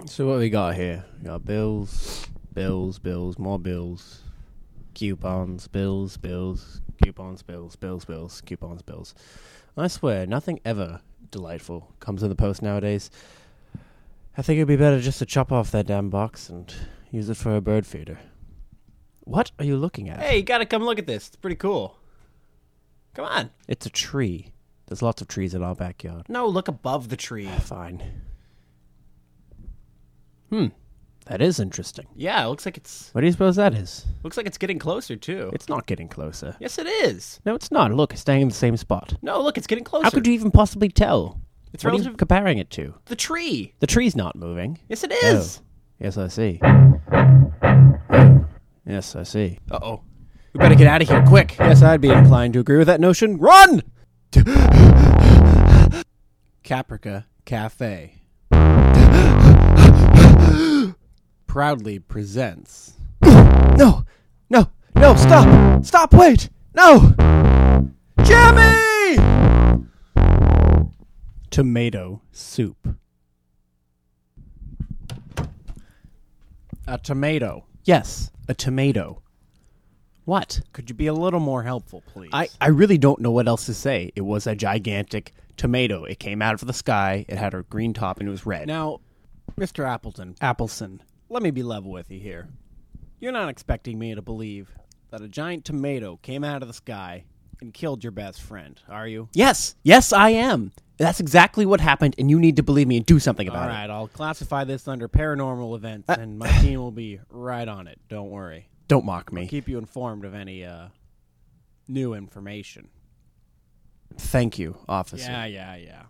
So what we got here? We got bills, more bills, coupons, bills, coupons, bills, coupons, bills. I swear, nothing ever delightful comes in the post nowadays. I think it'd be better just to chop off that damn box and use it for a bird feeder. What are you looking at? Hey, you gotta come look at this. It's pretty cool. Come on. It's a tree. There's lots of trees in our backyard. No, look above the tree. Fine. That is interesting. Yeah, it looks like it's What do you suppose that is? getting closer too. It's not getting closer. Yes, it is. No, it's not. Look, it's staying in the same spot. No, look, it's getting closer. How could you even possibly tell? It's What are you relative. comparing it to? The tree. The tree's not moving. Yes, it is. Oh. Yes, I see. Oh. Yes, I see. Uh-oh. We better get out of here quick. Yes, I'd be inclined to agree with that notion. Run! Caprica Cafe proudly presents. No! Stop! Wait! No! Jimmy! Tomato soup. A tomato. Yes, a tomato. What? Could you be a little more helpful, please? I really don't know what else to say. It was a gigantic tomato. It came out of the sky. It had a green top and it was red. Now, Mr. Appleson, let me be level with you here. You're not expecting me to believe that a giant tomato came out of the sky and killed your best friend, are you? Yes, I am. That's exactly what happened, and you need to believe me and do something about All right, I'll classify this under paranormal events, and my team will be right on it. Don't worry. it. Don't mock me. I'll keep you informed of any new information. Thank you, officer. Yeah.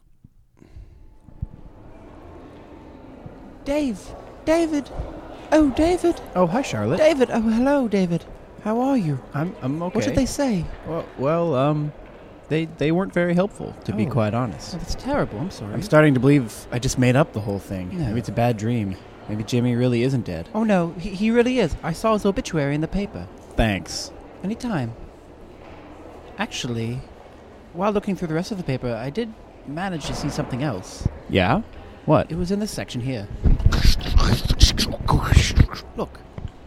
David. Oh, David. Oh, hi, Charlotte. David. Oh, hello, David. How are you? I'm okay. What did they say? Well, they weren't very helpful, to be Oh. quite honest. Oh, that's terrible. I'm sorry. I'm starting to believe I just made up the whole thing. No. Maybe it's a bad dream. Maybe Jimmy really isn't dead. Oh, no, he really is. I saw his obituary in the paper. Thanks. Anytime. Actually, while looking through the rest of the paper, I did manage to see something else. Yeah? What? It was in this section here. Look.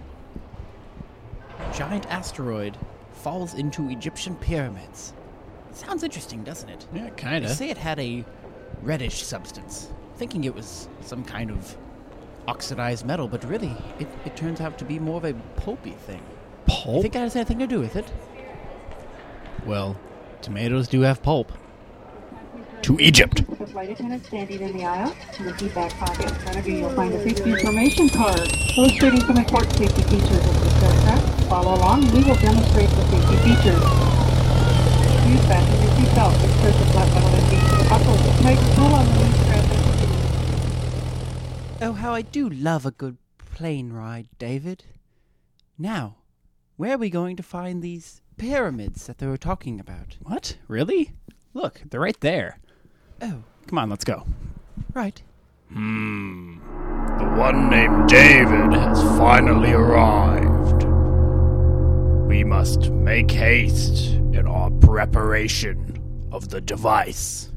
Giant asteroid falls into Egyptian pyramids. Sounds interesting, doesn't it? Yeah, They kinda. say it had a reddish substance, thinking it was some kind of oxidized metal, but really, it turns out to be more of a pulpy thing. You Pulp? think that has anything to do with it? Well, tomatoes do have pulp. To Egypt. The flight attendant standing in the aisle. In the seat back pocket in front of you, you'll find a safety information card illustrating some important safety features of this aircraft. Follow along, and we will demonstrate the safety features. Please fasten your seatbelt. Insert the flat metal ending to the buckle. Tight pull on the knee strap. Oh, how I do love a good plane ride, David. Now, where are we going to find these pyramids that they were talking about? What? Really? Look, they're right there. Oh, Come on, let's go. right. The one named David has finally arrived. We must make haste in our preparation of the device.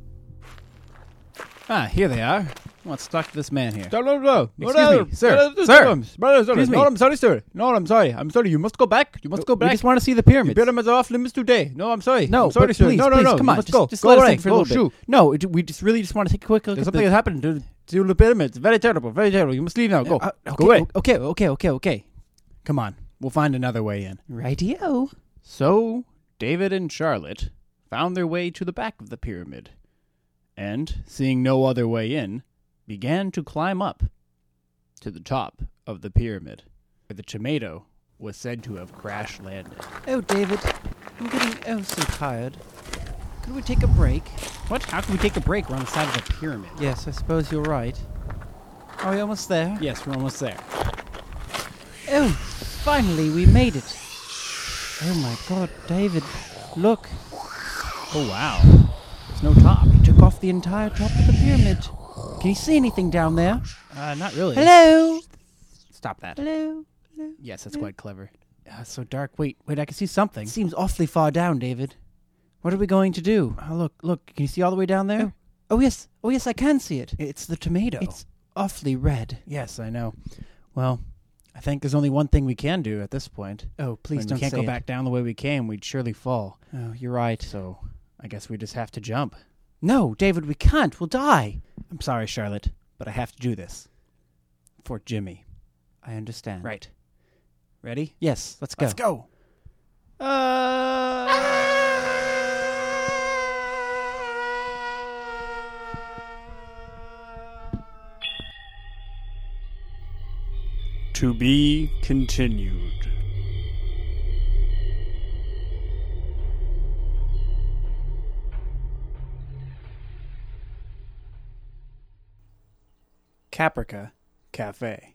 Ah, here they are. What's stuck to this man here? No. Excuse me, sir. Excuse me. No, I'm sorry, sir. No, I'm sorry. You must go back. You must go We back. just want to see the pyramids. pyramids are off limits today. No, I'm sorry. No, I'm sorry, but sir. please, No. come on. Let's Just, go. just Go let us away. think for a Go little bit. No, we just really just want to take a quick look There's at something the... that happened to the pyramids. Very terrible. Very terrible. You must leave now. Go. Go away. Okay. Come on. We'll find another way in. Rightio. So, David and Charlotte found their way to the back of the pyramid, and, seeing no other way in, began to climb up to the top of the pyramid, where the tomato was said to have crash landed. Oh, David, I'm getting so tired. Could we take a break? What? How can we take a break? We're on the side of a pyramid. Yes, I suppose you're right. Are we almost there? Yes, we're almost there. Oh, finally, we made it. Oh my God, David, look. Oh, wow. There's no top. We took off the entire top of the pyramid. Can you see anything down there? Not really. Hello? Stop that. Hello? Yes, that's quite clever. It's so dark. Wait, I can see something. It seems awfully far down, David. What are we going to do? Oh, look. Can you see all the way down there? Oh yes, I can see it. It's the tomato. awfully red. Yes, I know. Well, I think there's only one thing we can do at this point. Oh, please When don't we can't say go it. back down the way we came, we'd surely fall. Oh, you're right. So, I guess we just have to jump. No, David, we can't. We'll die. I'm sorry, Charlotte, but I have to do this. For Jimmy. I understand. Right. Ready? Yes, let's go. Let's go. To be continued. Caprica Cafe.